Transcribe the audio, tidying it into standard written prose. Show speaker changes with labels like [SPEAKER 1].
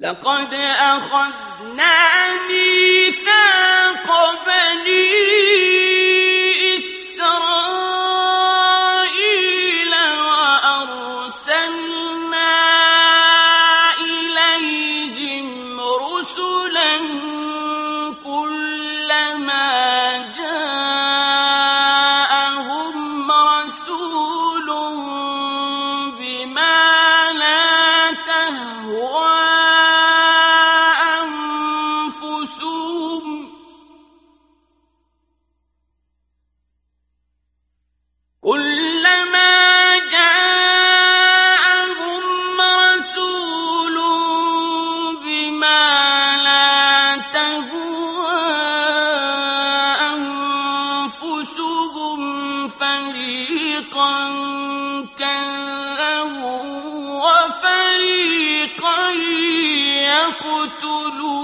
[SPEAKER 1] لقد أخذنا ميثاق بني إسرائيل وأرسلنا إليهم رسلا كلما جاءهم رسول بما لا تهوى كذبوا وفريقا يقتلون.